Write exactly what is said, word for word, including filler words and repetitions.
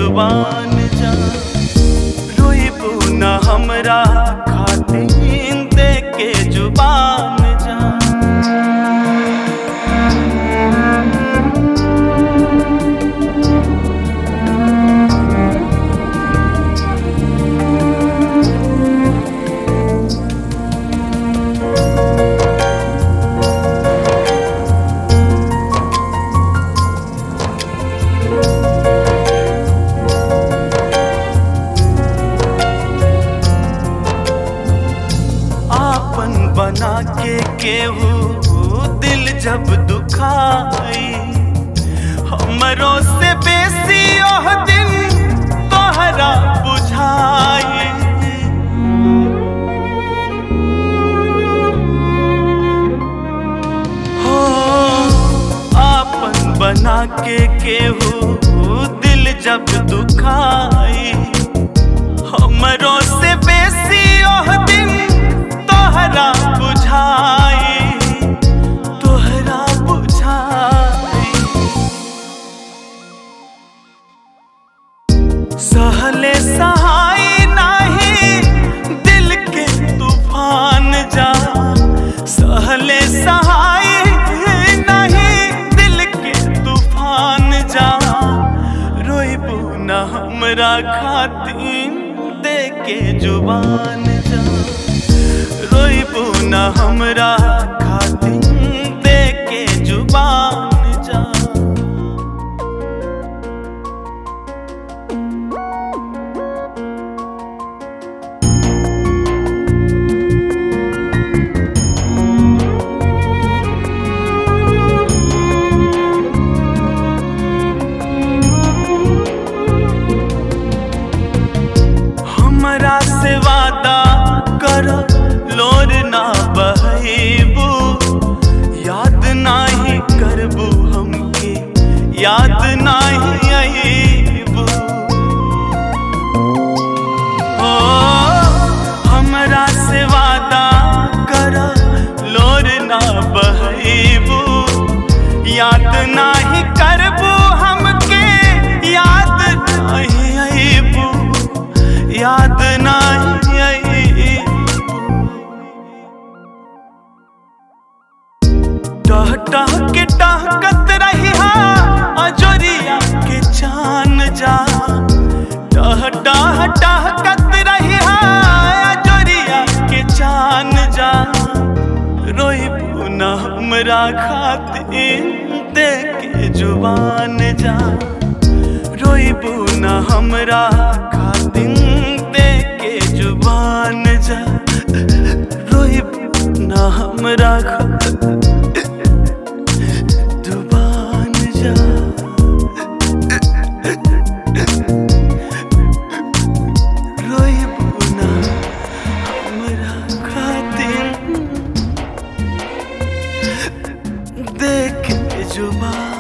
जुबान जा। रोइबू न हमरा खातिर दे के जुबान जा। बना के केहू दिल जब दुखाई, हमरों से बेसी ओह दिन तोहरा बुझाई। हो आपन बना के केहू दिल जब दुखाई, हमरों से बेसी ओह दिन तोहरा बुझाई, तोहरा बुझाई। सहले सहाय नाही दिल के तूफान जा। सहले सहाय नहीं दिल के तूफान जा। रोइबू न हमरा खातिर दे के जुबान जा। रोइबू न हमरा खातिर दे के जुबान जा। हमरा से वादा कर लोर ना बहबू, याद नाही करबू हमके, याद नाही आईबू। ओ हमरा से वादा कर लोर ना बहबू, याद नाही करबू हमके, याद नहीं आईबू, याद नहीं आईबू। टह टह के टहकत रही अजोरिया के चान जा। टह टह टहकत रही अजोरिया के चान जा। रोइबू न हमरा खातिर दे के जुबान जा। रोइबू न हमरा खातिर दे के जुबान जा। रोइबू न हमरा खातिर जुबान जा। रोइबू न हमरा खातिर दे के जुबान।